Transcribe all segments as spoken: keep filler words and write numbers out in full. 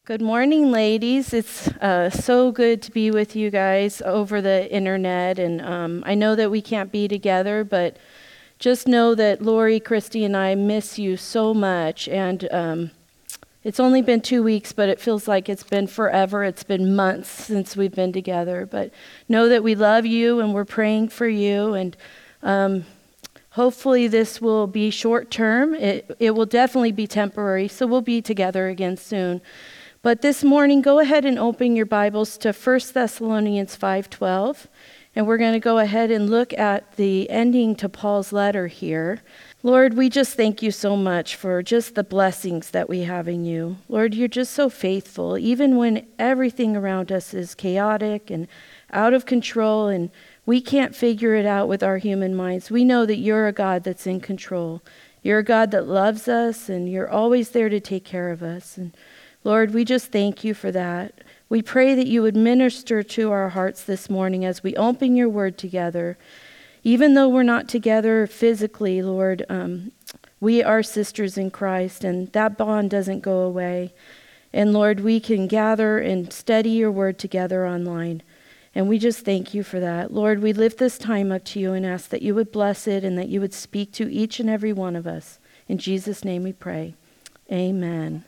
Good morning, ladies. It's uh, so good to be with you guys over the internet. And um, I know that we can't be together, but just know that Lori, Christy, and I miss you so much. And um, it's only been two weeks, but it feels like it's been forever. It's been months since we've been together. But know that we love you and we're praying for you. And um, hopefully this will be short term. It, it will definitely be temporary, so we'll be together again soon. But this morning, go ahead and open your Bibles to First Thessalonians five twelve, and we're going to go ahead and look at the ending to Paul's letter here. Lord, we just thank you so much for just the blessings that we have in you. Lord, you're just so faithful, even when everything around us is chaotic and out of control, and we can't figure it out with our human minds. We know that you're a God that's in control. You're a God that loves us, and you're always there to take care of us. And Lord, we just thank you for that. We pray that you would minister to our hearts this morning as we open your word together. Even though we're not together physically, Lord, um, we are sisters in Christ, and that bond doesn't go away. And Lord, we can gather and study your word together online. And we just thank you for that. Lord, we lift this time up to you and ask that you would bless it and that you would speak to each and every one of us. In Jesus' name we pray. Amen.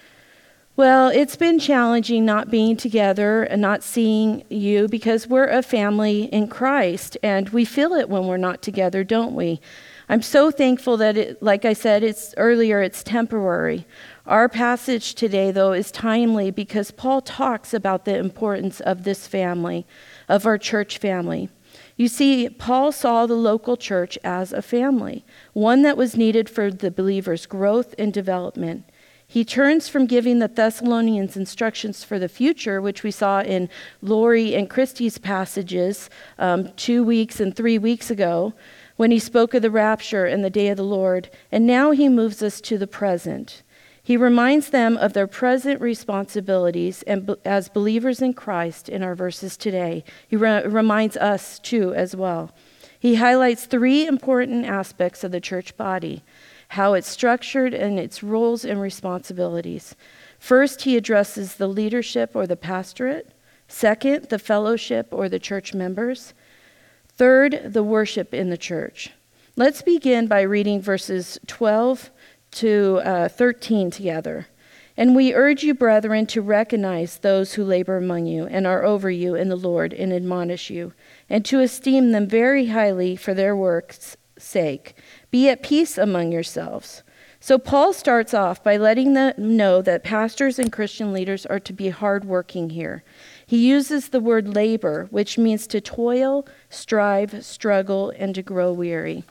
Well, it's been challenging not being together and not seeing you because we're a family in Christ, and we feel it when we're not together, don't we? I'm so thankful that, it, like I said it's earlier, it's temporary. Our passage today, though, is timely because Paul talks about the importance of this family, of our church family. You see, Paul saw the local church as a family, one that was needed for the believers' growth and development. He turns from giving the Thessalonians instructions for the future, which we saw in Lori and Christy's passages um, two weeks and three weeks ago, when he spoke of the rapture and the day of the Lord. And now he moves us to the present. He reminds them of their present responsibilities and as believers in Christ in our verses today. He re- reminds us too as well. He highlights three important aspects of the church body: how it's structured and its roles and responsibilities. First, he addresses the leadership or the pastorate. Second, the fellowship or the church members. Third, the worship in the church. Let's begin by reading verses twelve to thirteen together. And we urge you, brethren, to recognize those who labor among you and are over you in the Lord and admonish you, and to esteem them very highly for their work's sake. Be at peace among yourselves. So Paul starts off by letting them know that pastors and Christian leaders are to be hardworking here. He uses the word labor, which means to toil, strive, struggle, and to grow weary.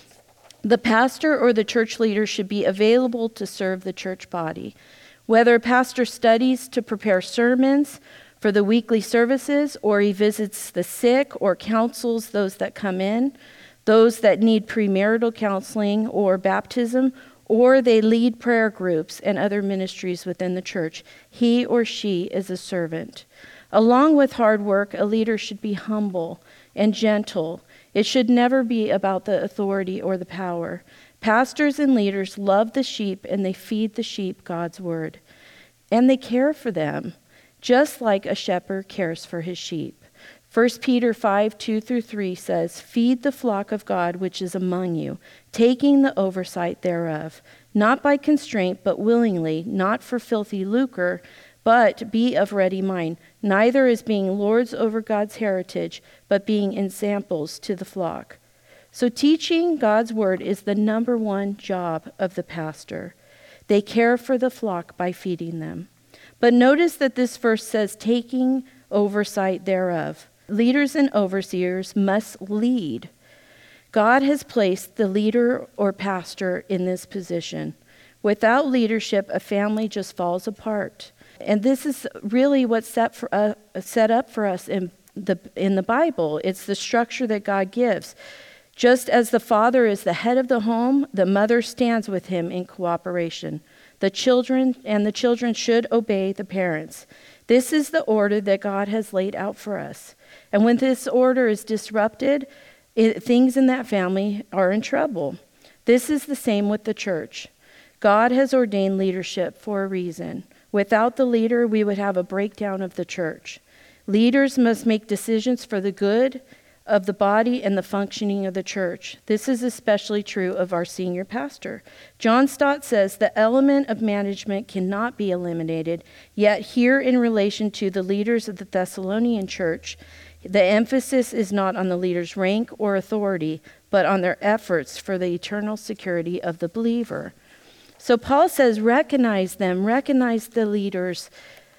The pastor or the church leader should be available to serve the church body. Whether a pastor studies to prepare sermons for the weekly services, or he visits the sick or counsels those that come in, those that need premarital counseling or baptism, or they lead prayer groups and other ministries within the church, he or she is a servant. Along with hard work, a leader should be humble and gentle. It should never be about the authority or the power. Pastors and leaders love the sheep, and they feed the sheep God's word. And they care for them, just like a shepherd cares for his sheep. First Peter five, two through three says, "Feed the flock of God which is among you, taking the oversight thereof, not by constraint, but willingly, not for filthy lucre, but be of ready mind, neither as being lords over God's heritage, but being ensamples to the flock." So teaching God's word is the number one job of the pastor. They care for the flock by feeding them. But notice that this verse says, taking oversight thereof. Leaders and overseers must lead. God has placed the leader or pastor in this position. Without leadership, a family just falls apart. And this is really what's set for uh, set up for us in the in the Bible. It's the structure that God gives. Just as the father is the head of the home, the mother stands with him in cooperation. The children and the children should obey the parents. This is the order that God has laid out for us. And when this order is disrupted, it, things in that family are in trouble. This is the same with the church. God has ordained leadership for a reason. Without the leader, we would have a breakdown of the church. Leaders must make decisions for the good of the body and the functioning of the church. This is especially true of our senior pastor. John Stott says the element of management cannot be eliminated, yet here in relation to the leaders of the Thessalonian church, the emphasis is not on the leader's rank or authority, but on their efforts for the eternal security of the believer. So Paul says, recognize them, recognize the leaders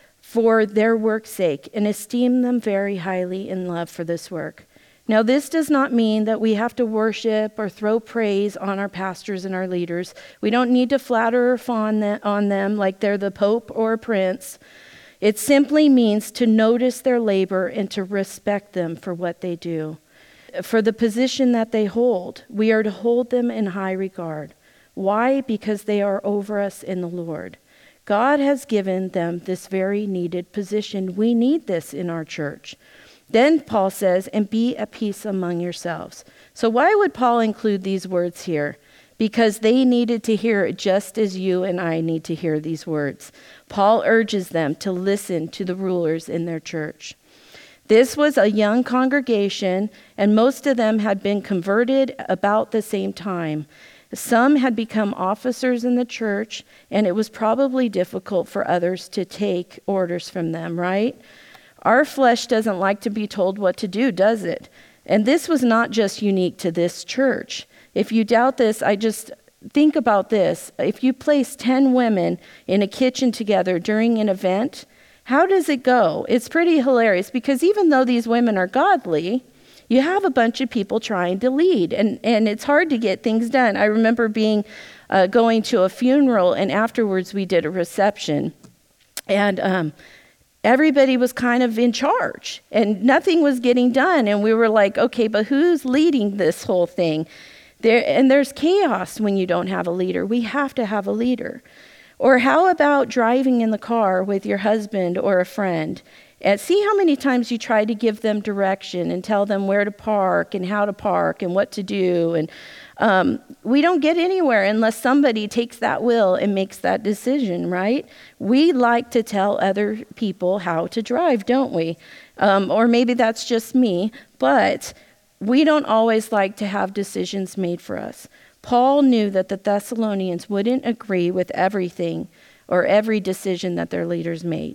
for their work's sake, and esteem them very highly in love for this work. Now, this does not mean that we have to worship or throw praise on our pastors and our leaders. We don't need to flatter or fawn on them like they're the Pope or a prince. It simply means to notice their labor and to respect them for what they do. For the position that they hold, we are to hold them in high regard. Why? Because they are over us in the Lord. God has given them this very needed position. We need this in our church. Then Paul says, and be at peace among yourselves. So why would Paul include these words here? Because they needed to hear it just as you and I need to hear these words. Paul urges them to listen to the rulers in their church. This was a young congregation, and most of them had been converted about the same time. Some had become officers in the church, and it was probably difficult for others to take orders from them, right? Our flesh doesn't like to be told what to do, does it? And this was not just unique to this church. If you doubt this, I just think about this. If you place ten women in a kitchen together during an event, how does it go? It's pretty hilarious because even though these women are godly, you have a bunch of people trying to lead, and, and it's hard to get things done. I remember being uh, going to a funeral, and afterwards we did a reception, and um, everybody was kind of in charge, and nothing was getting done, and we were like, okay, but who's leading this whole thing? There, and there's chaos when you don't have a leader. We have to have a leader. Or how about driving in the car with your husband or a friend? And see how many times you try to give them direction and tell them where to park and how to park and what to do. And um, we don't get anywhere unless somebody takes that will and makes that decision, right? We like to tell other people how to drive, don't we? Um, or maybe that's just me, but we don't always like to have decisions made for us. Paul knew that the Thessalonians wouldn't agree with everything or every decision that their leaders made.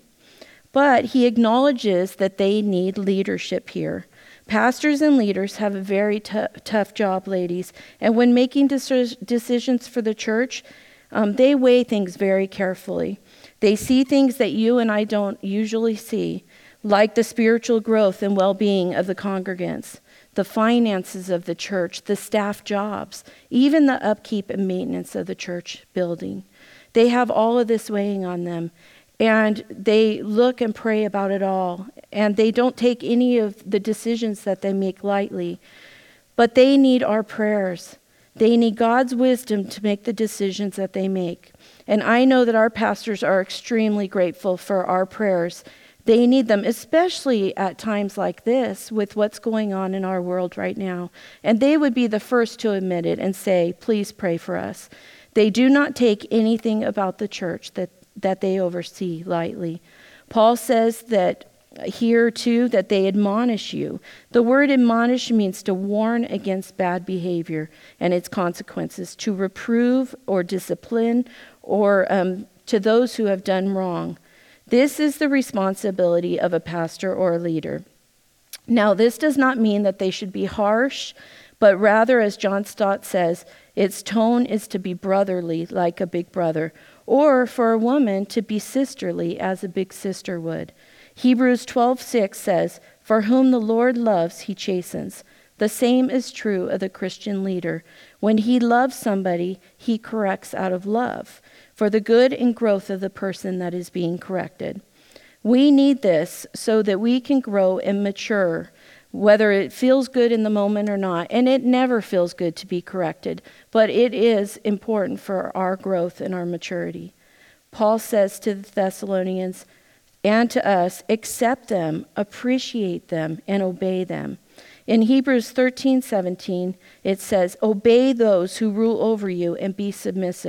But he acknowledges that they need leadership here. Pastors and leaders have a very t- tough job, ladies. And when making de- decisions for the church, um, they weigh things very carefully. They see things that you and I don't usually see, like the spiritual growth and well-being of the congregants, the finances of the church, the staff jobs, even the upkeep and maintenance of the church building. They have all of this weighing on them. And they look and pray about it all. And they don't take any of the decisions that they make lightly. But they need our prayers. They need God's wisdom to make the decisions that they make. And I know that our pastors are extremely grateful for our prayers. They need them, especially at times like this with what's going on in our world right now. And they would be the first to admit it and say, please pray for us. They do not take anything about the church that that they oversee lightly. Paul says that here too, that they admonish you. The word admonish means to warn against bad behavior and its consequences, to reprove or discipline, or um, to those who have done wrong. This is the responsibility of a pastor or a leader. Now, this does not mean that they should be harsh, but rather, as John Stott says, its tone is to be brotherly, like a big brother, or for a woman to be sisterly as a big sister would. Hebrews twelve six says, for whom the Lord loves, he chastens. The same is true of the Christian leader. When he loves somebody, he corrects out of love, for the good and growth of the person that is being corrected. We need this so that we can grow and mature, whether it feels good in the moment or not. And it never feels good to be corrected, but it is important for our growth and our maturity. Paul says to the Thessalonians and to us, accept them, appreciate them, and obey them. In Hebrews thirteen seventeen, it says, obey those who rule over you and be submissive,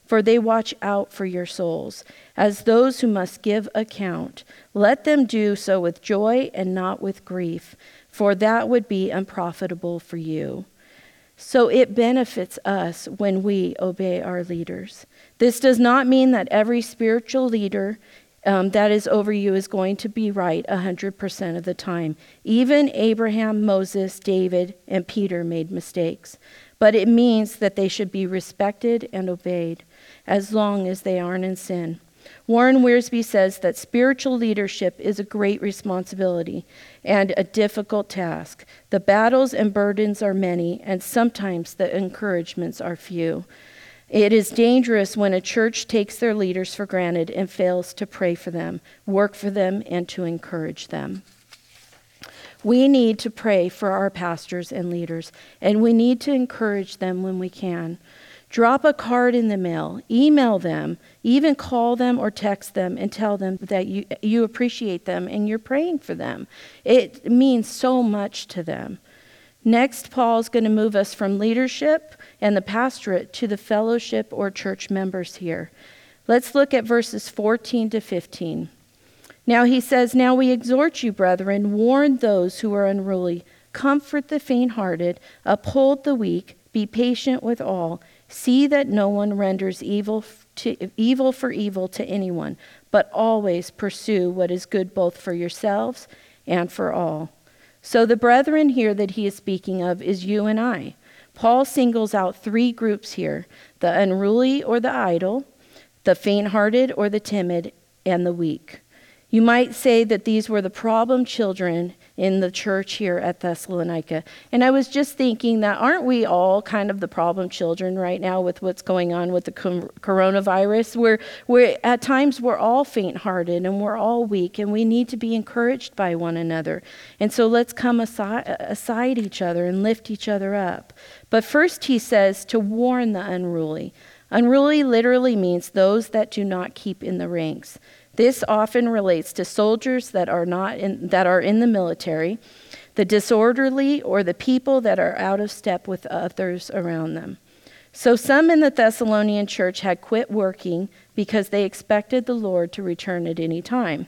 for they watch out for your souls, as those who must give account. Let them do so with joy and not with grief, for that would be unprofitable for you. So it benefits us when we obey our leaders. This does not mean that every spiritual leader um, that is over you is going to be right one hundred percent of the time. Even Abraham, Moses, David, and Peter made mistakes. But it means that they should be respected and obeyed as long as they aren't in sin. Warren Wiersbe says that spiritual leadership is a great responsibility and a difficult task. The battles and burdens are many, and sometimes the encouragements are few. It is dangerous when a church takes their leaders for granted and fails to pray for them, work for them, and to encourage them. We need to pray for our pastors and leaders, and we need to encourage them when we can. Drop a card in the mail, email them, even call them or text them and tell them that you, you appreciate them and you're praying for them. It means so much to them. Next, Paul's going to move us from leadership and the pastorate to the fellowship or church members here. Let's look at verses fourteen to fifteen. Now he says, "Now we exhort you, brethren, warn those who are unruly, comfort the faint-hearted, uphold the weak, be patient with all. See that no one renders evil to evil for evil to anyone, but always pursue what is good both for yourselves and for all." So the brethren here that he is speaking of is you and I. Paul singles out three groups here: the unruly or the idle, the faint-hearted or the timid, and the weak. You might say that these were the problem children in the church here at Thessalonica. And I was just thinking that aren't we all kind of the problem children right now with what's going on with the coronavirus? We're, we're, at times we're all faint-hearted and we're all weak, and we need to be encouraged by one another. And so let's come aside, aside each other and lift each other up. But first he says to warn the unruly. Unruly literally means those that do not keep in the ranks. This often relates to soldiers that are not in, that are in the military, the disorderly, or the people that are out of step with others around them. So some in the Thessalonian church had quit working because they expected the Lord to return at any time.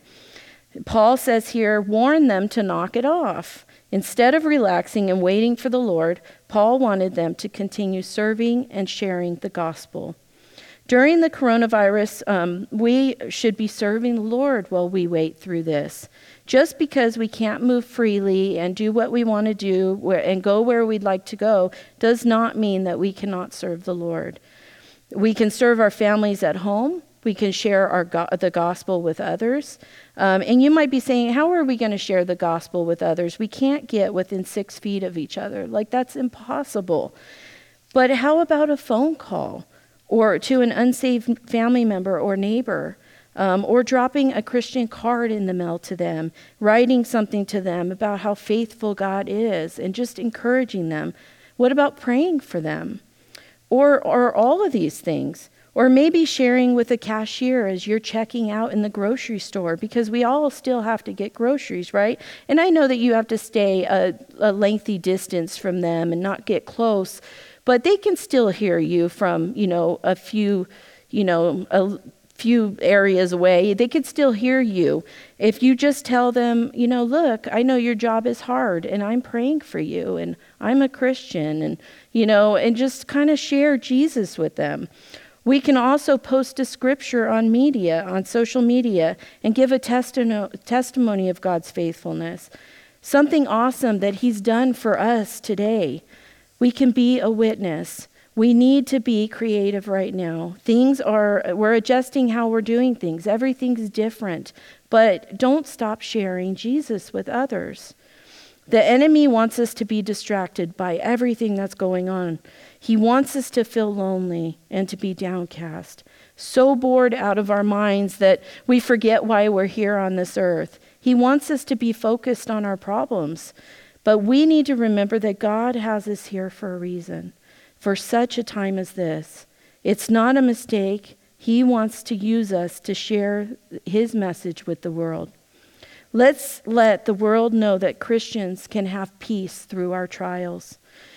Paul says here, warn them to knock it off. Instead of relaxing and waiting for the Lord, Paul wanted them to continue serving and sharing the gospel. During the coronavirus, um, we should be serving the Lord while we wait through this. Just because we can't move freely and do what we want to do where, and go where we'd like to go does not mean that we cannot serve the Lord. We can serve our families at home. We can share our go- the gospel with others. Um, and you might be saying, how are we going to share the gospel with others? We can't get within six feet of each other. Like, that's impossible. But how about a phone call? Or to an unsaved family member or neighbor, um, or dropping a Christian card in the mail to them, writing something to them about how faithful God is, and just encouraging them. What about praying for them? Or, or all of these things. Or maybe sharing with a cashier as you're checking out in the grocery store, because we all still have to get groceries, right? And I know that you have to stay a, a lengthy distance from them and not get close, but they can still hear you from, you know, a few, you know, a few areas away. They could still hear you. If you just tell them, you know, look, I know your job is hard and I'm praying for you and I'm a Christian, and, you know, and just kind of share Jesus with them. We can also post a scripture on media, on social media, and give a testino- testimony of God's faithfulness. Something awesome that he's done for us today. We can be a witness. We need to be creative right now. Things are, we're adjusting how we're doing things. Everything's different. But don't stop sharing Jesus with others. The enemy wants us to be distracted by everything that's going on. He wants us to feel lonely and to be downcast, so bored out of our minds that we forget why we're here on this earth. He wants us to be focused on our problems. But we need to remember that God has us here for a reason, for such a time as this. It's not a mistake. He wants to use us to share his message with the world. Let's let the world know that Christians can have peace through our trials.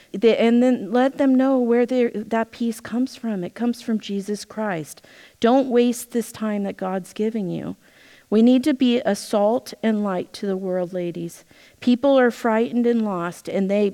They, and then let them know where that peace comes from. It comes from Jesus Christ. Don't waste this time that God's giving you. We need to be a salt and light to the world, ladies. People are frightened and lost, and they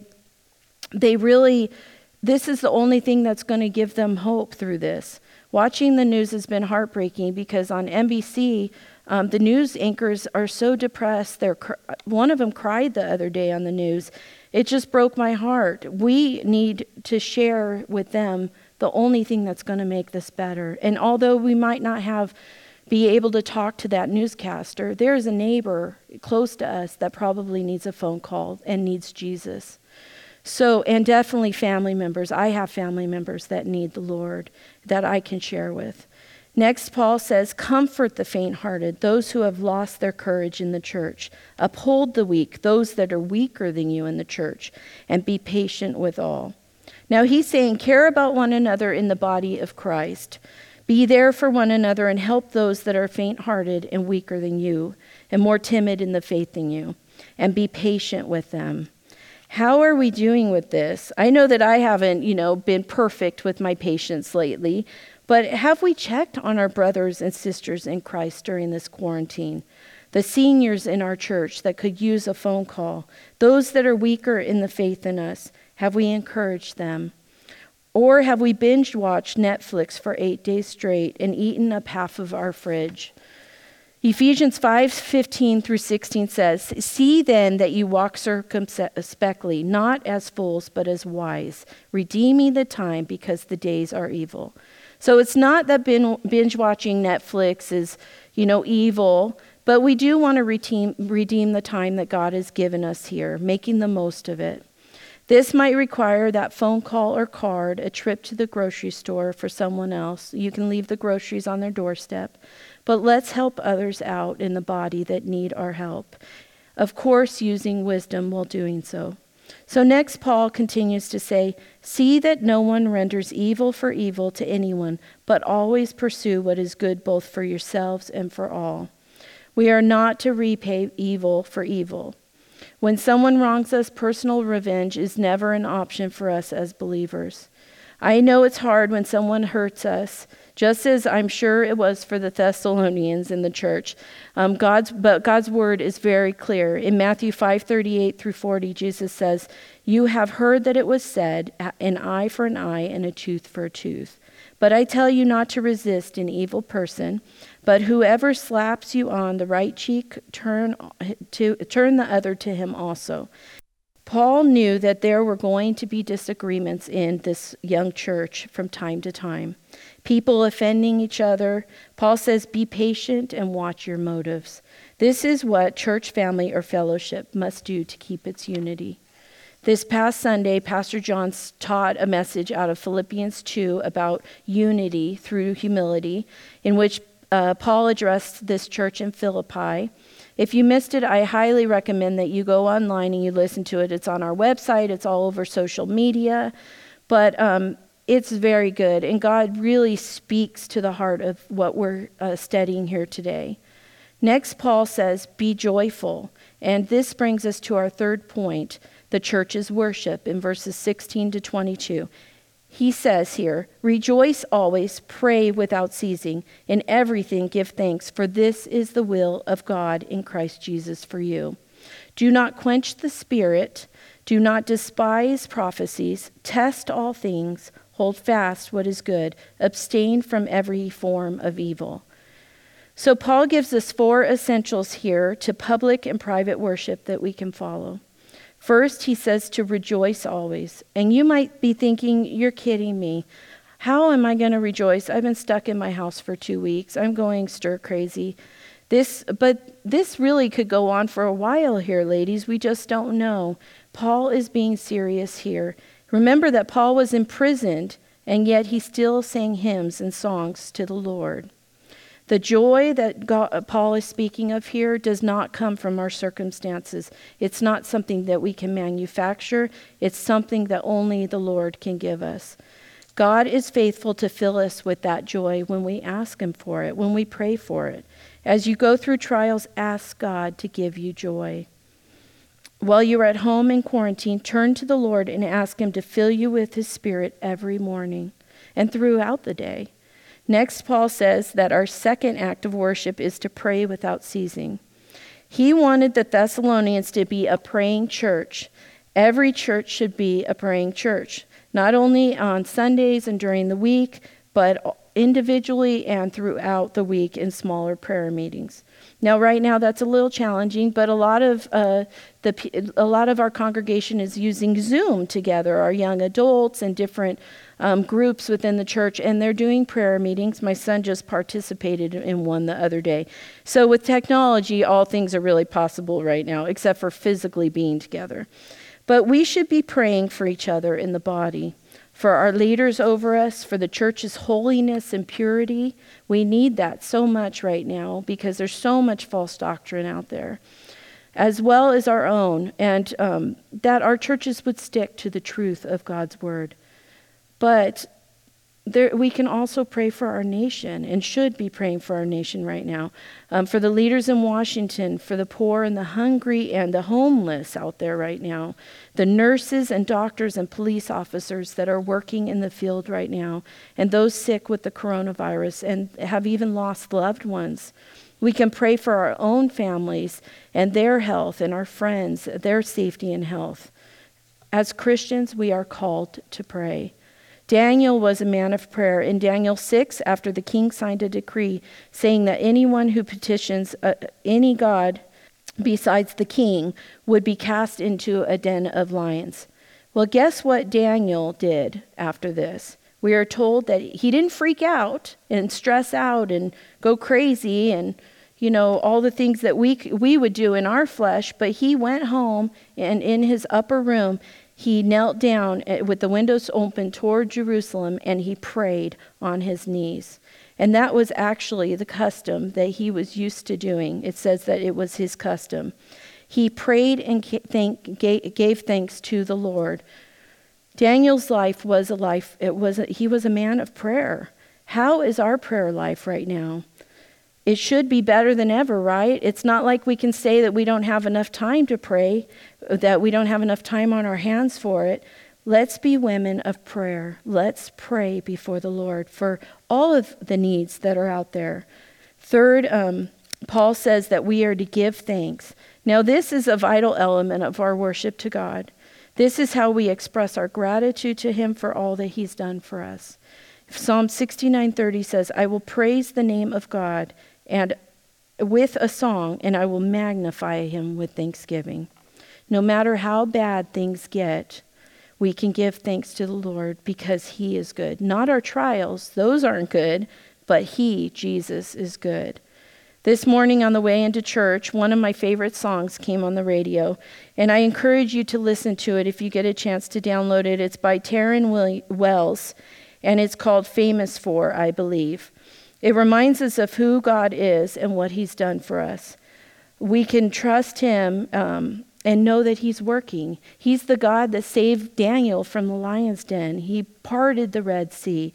they really, this is the only thing that's going to give them hope through this. Watching the news has been heartbreaking because on N B C, um, the news anchors are so depressed. They're cr- one of them cried the other day on the news. It just broke my heart. We need to share with them the only thing that's going to make this better. And although we might not have be able to talk to that newscaster, there is a neighbor close to us that probably needs a phone call and needs Jesus. So, and definitely family members. I have family members that need the Lord that I can share with. Next, Paul says, comfort the faint-hearted, those who have lost their courage in the church. Uphold the weak, those that are weaker than you in the church, and be patient with all. Now he's saying, care about one another in the body of Christ. Be there for one another and help those that are faint-hearted and weaker than you, and more timid in the faith than you, and be patient with them. How are we doing with this? I know that I haven't, you know, been perfect with my patience lately, but have we checked on our brothers and sisters in Christ during this quarantine? The seniors in our church that could use a phone call, those that are weaker in the faith than us, have we encouraged them? Or have we binge-watched Netflix for eight days straight and eaten up half of our fridge? Ephesians five fifteen through sixteen says, see then that you walk circumspectly, not as fools, but as wise, redeeming the time because the days are evil. So it's not that binge-watching Netflix is, you know, evil, but we do want to redeem, redeem the time that God has given us here, making the most of it. This might require that phone call or card, a trip to the grocery store for someone else. You can leave the groceries on their doorstep. But let's help others out in the body that need our help. Of course, using wisdom while doing so. So next, Paul continues to say, see that no one renders evil for evil to anyone, but always pursue what is good both for yourselves and for all. We are not to repay evil for evil. When someone wrongs us, personal revenge is never an option for us as believers. I know it's hard when someone hurts us, just as I'm sure it was for the Thessalonians in the church. Um, God's, but God's word is very clear. In Matthew five thirty-eight through forty, Jesus says, you have heard that it was said, an eye for an eye and a tooth for a tooth. But I tell you not to resist an evil person, but whoever slaps you on the right cheek, turn to turn the other to him also. Paul knew that there were going to be disagreements in this young church from time to time. People offending each other. Paul says, be patient and watch your motives. This is what church family or fellowship must do to keep its unity. This past Sunday, Pastor John taught a message out of Philippians two about unity through humility, in which uh, Paul addressed this church in Philippi. If you missed it, I highly recommend that you go online and you listen to it. It's on our website. It's all over social media. But um, it's very good. And God really speaks to the heart of what we're uh, studying here today. Next, Paul says, be joyful. And this brings us to our third point, the church's worship, in verses sixteen to twenty-two. He says here, rejoice always, pray without ceasing, in everything give thanks, for this is the will of God in Christ Jesus for you. Do not quench the spirit, do not despise prophecies, test all things, hold fast what is good, abstain from every form of evil. So Paul gives us four essentials here to public and private worship that we can follow. First, he says to rejoice always. And you might be thinking, you're kidding me. How am I going to rejoice? I've been stuck in my house for two weeks. I'm going stir crazy. This, but this really could go on for a while here, ladies. We just don't know. Paul is being serious here. Remember that Paul was imprisoned, and yet he still sang hymns and songs to the Lord. The joy that God, Paul is speaking of here does not come from our circumstances. It's not something that we can manufacture. It's something that only the Lord can give us. God is faithful to fill us with that joy when we ask him for it, when we pray for it. As you go through trials, ask God to give you joy. While you are at home in quarantine, turn to the Lord and ask him to fill you with his Spirit every morning and throughout the day. Next, Paul says that our second act of worship is to pray without ceasing. He wanted the Thessalonians to be a praying church. Every church should be a praying church, not only on Sundays and during the week, but individually and throughout the week in smaller prayer meetings. Now, right now, that's a little challenging, but a lot of uh, the a lot of our congregation is using Zoom together, our young adults and different um, groups within the church, and they're doing prayer meetings. My son just participated in one the other day. So with technology, all things are really possible right now, except for physically being together. But we should be praying for each other in the body, for our leaders over us, for the church's holiness and purity. We need that so much right now because there's so much false doctrine out there, as well as our own, and um, that our churches would stick to the truth of God's word. But there, we can also pray for our nation and should be praying for our nation right now, um, for the leaders in Washington, for the poor and the hungry and the homeless out there right now, the nurses and doctors and police officers that are working in the field right now, and those sick with the coronavirus and have even lost loved ones. We can pray for our own families and their health and our friends, their safety and health. As Christians, we are called to pray. Daniel was a man of prayer. In Daniel six, after the king signed a decree saying that anyone who petitions uh, any god besides the king would be cast into a den of lions. Well, guess what Daniel did after this? We are told that he didn't freak out and stress out and go crazy and, you know, all the things that we we would do in our flesh, but he went home and in his upper room, he knelt down with the windows open toward Jerusalem and he prayed on his knees. And that was actually the custom that he was used to doing. It says that it was his custom. He prayed and thank, gave thanks to the Lord. Daniel's life was a life, it was a, he was a man of prayer. How is our prayer life right now? It should be better than ever, right? It's not like we can say that we don't have enough time to pray, that we don't have enough time on our hands for it. Let's be women of prayer. Let's pray before the Lord for all of the needs that are out there. Third, um, Paul says that we are to give thanks. Now, this is a vital element of our worship to God. This is how we express our gratitude to him for all that he's done for us. Psalm sixty-nine thirty says, I will praise the name of God and with a song, and I will magnify him with thanksgiving. No matter how bad things get, we can give thanks to the Lord because he is good. Not our trials, those aren't good, but he, Jesus, is good. This morning on the way into church, one of my favorite songs came on the radio, and I encourage you to listen to it if you get a chance to download it. It's by Taryn Wells, and it's called Famous For, I believe. It reminds us of who God is and what he's done for us. We can trust him um, and know that he's working. He's the God that saved Daniel from the lion's den. He parted the Red Sea.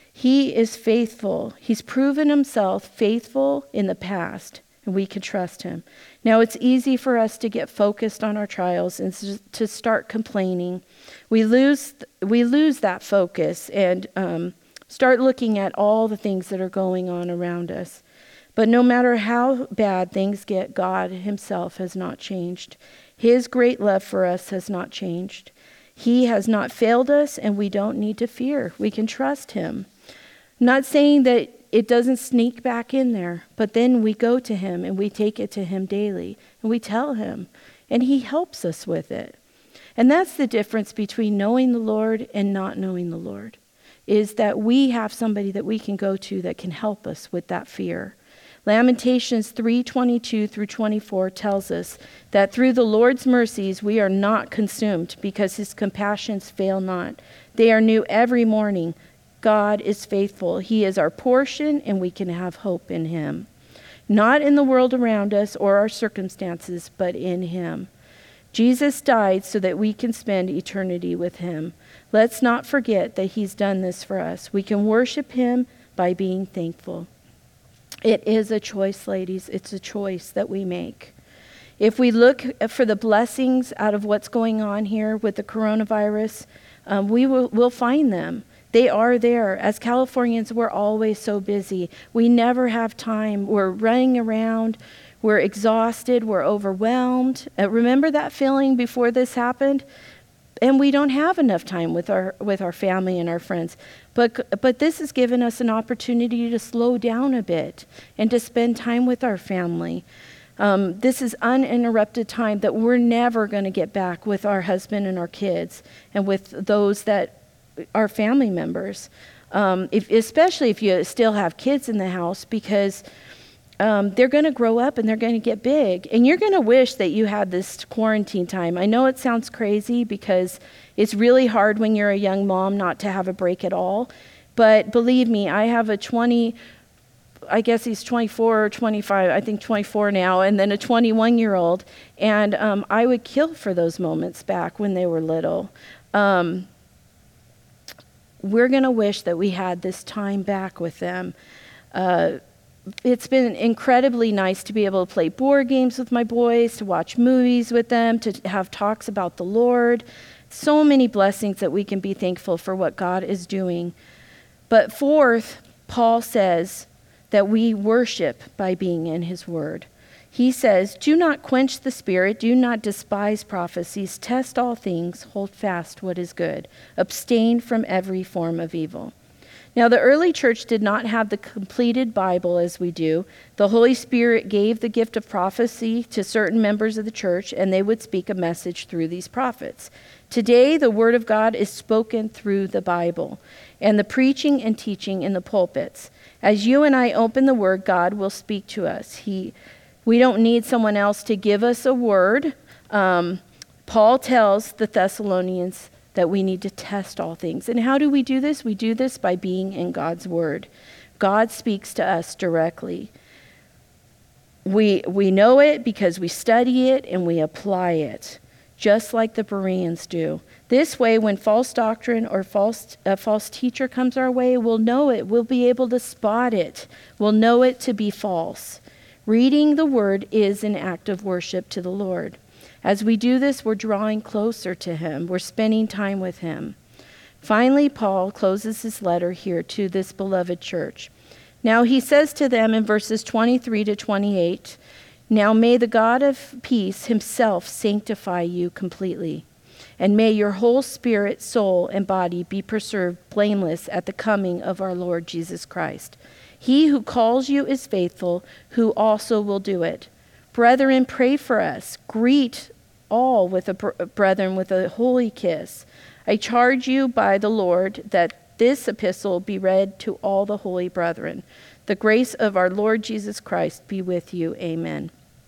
He is faithful. He's proven himself faithful in the past, and we can trust him. Now, it's easy for us to get focused on our trials and to start complaining. We lose we lose that focus and um, start looking at all the things that are going on around us. But no matter how bad things get, God himself has not changed. His great love for us has not changed. He has not failed us, and we don't need to fear. We can trust him. I'm not saying that it doesn't sneak back in there, but then we go to him and we take it to him daily, and we tell him, and he helps us with it. And that's the difference between knowing the Lord and not knowing the Lord, is that we have somebody that we can go to that can help us with that fear. Lamentations three twenty-two through twenty-four tells us that through the Lord's mercies we are not consumed because his compassions fail not. They are new every morning. God is faithful. He is our portion, and we can have hope in him. Not in the world around us or our circumstances, but in him. Jesus died so that we can spend eternity with him. Let's not forget that he's done this for us. We can worship him by being thankful. It is a choice, ladies. It's a choice that we make. If we look for the blessings out of what's going on here with the coronavirus, um, we will we'll find them. They are there. As Californians, we're always so busy. We never have time. We're running around. We're exhausted. We're overwhelmed. Uh, remember that feeling before this happened? And we don't have enough time with our with our family and our friends. But but this has given us an opportunity to slow down a bit and to spend time with our family. Um, this is uninterrupted time that we're never going to get back with our husband and our kids and with those that are family members, um, if, especially if you still have kids in the house, because um, they're going to grow up and they're going to get big. And you're going to wish that you had this quarantine time. I know it sounds crazy because it's really hard when you're a young mom not to have a break at all. But believe me, I have a twenty, I guess he's twenty-four or twenty-five, I think twenty-four now, and then a twenty-one-year-old. And um, I would kill for those moments back when they were little. Um, we're going to wish that we had this time back with them. Uh, it's been incredibly nice to be able to play board games with my boys, to watch movies with them, to have talks about the Lord. So many blessings that we can be thankful for what God is doing. But fourth, Paul says that we worship by being in his word. He says, do not quench the spirit, do not despise prophecies, test all things, hold fast what is good, abstain from every form of evil. Now, the early church did not have the completed Bible as we do. The Holy Spirit gave the gift of prophecy to certain members of the church, and they would speak a message through these prophets. Today, the Word of God is spoken through the Bible and the preaching and teaching in the pulpits. As you and I open the Word, God will speak to us. He We don't need someone else to give us a word. Um, Paul tells the Thessalonians that we need to test all things. And how do we do this? We do this by being in God's word. God speaks to us directly. We we know it because we study it and we apply it, just like the Bereans do. This way, when false doctrine or false a false teacher comes our way, we'll know it. We'll be able to spot it. We'll know it to be false. Reading the word is an act of worship to the Lord. As we do this, we're drawing closer to him. We're spending time with him. Finally, Paul closes his letter here to this beloved church. Now he says to them in verses twenty-three to twenty-eight, now may the God of peace himself sanctify you completely, and may your whole spirit, soul, and body be preserved blameless at the coming of our Lord Jesus Christ. He who calls you is faithful, who also will do it. Brethren, pray for us. Greet all with a br- brethren with a holy kiss. I charge you by the Lord that this epistle be read to all the holy brethren. The grace of our Lord Jesus Christ be with you. Amen.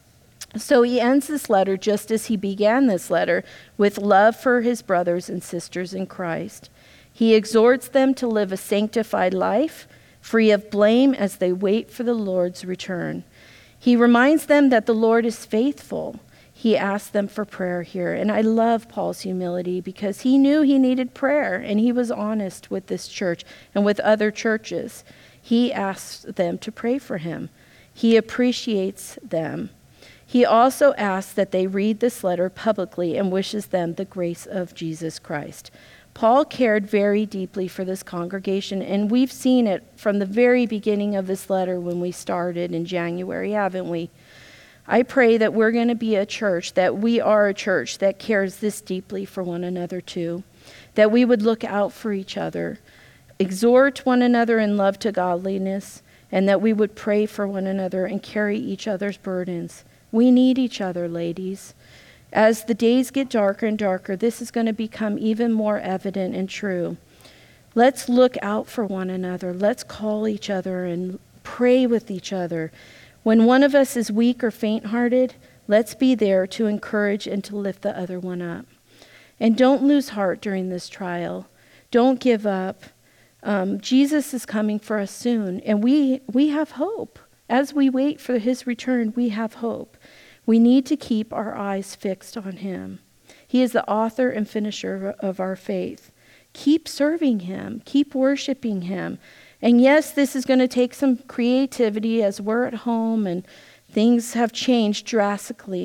So he ends this letter just as he began this letter, with love for his brothers and sisters in Christ. He exhorts them to live a sanctified life, free of blame as they wait for the Lord's return. He reminds them that the Lord is faithful. He asks them for prayer here. And I love Paul's humility because he knew he needed prayer, and he was honest with this church and with other churches. He asks them to pray for him. He appreciates them. He also asks that they read this letter publicly and wishes them the grace of Jesus Christ. Paul cared very deeply for this congregation, and we've seen it from the very beginning of this letter when we started in January, haven't we? I pray that we're going to be a church, that we are a church that cares this deeply for one another too, that we would look out for each other, exhort one another in love to godliness, and that we would pray for one another and carry each other's burdens. We need each other, ladies. As the days get darker and darker, this is going to become even more evident and true. Let's look out for one another. Let's call each other and pray with each other. When one of us is weak or faint-hearted, let's be there to encourage and to lift the other one up. And don't lose heart during this trial. Don't give up. Um, Jesus is coming for us soon, and we we have hope. As we wait for his return, we have hope. We need to keep our eyes fixed on him. He is the author and finisher of our faith. Keep serving him. Keep worshiping him. And yes, this is going to take some creativity as we're at home and things have changed drastically.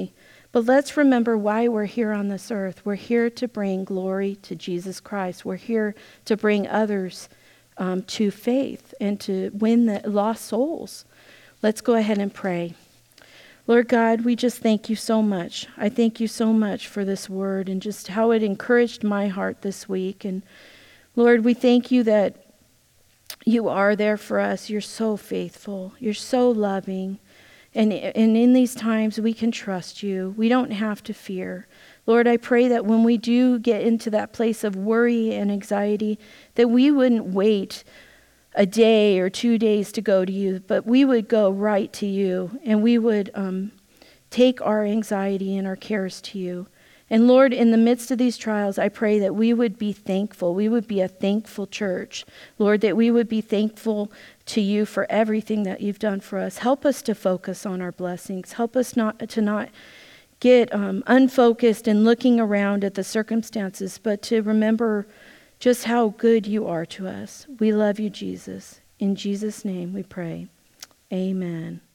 But let's remember why we're here on this earth. We're here to bring glory to Jesus Christ. We're here to bring others um, to faith and to win the lost souls. Let's go ahead and pray. Lord God, we just thank you so much. I thank you so much for this word and just how it encouraged my heart this week. And Lord, we thank you that you are there for us. You're so faithful. You're so loving. And, and in these times, we can trust you. We don't have to fear. Lord, I pray that when we do get into that place of worry and anxiety, that we wouldn't wait a day or two days to go to you, but we would go right to you, and we would um, take our anxiety and our cares to you. And Lord, in the midst of these trials, I pray that we would be thankful. We would be a thankful church. Lord, that we would be thankful to you for everything that you've done for us. Help us to focus on our blessings. Help us not to not get um, unfocused and looking around at the circumstances, but to remember just how good you are to us. We love you, Jesus. In Jesus' name we pray. Amen.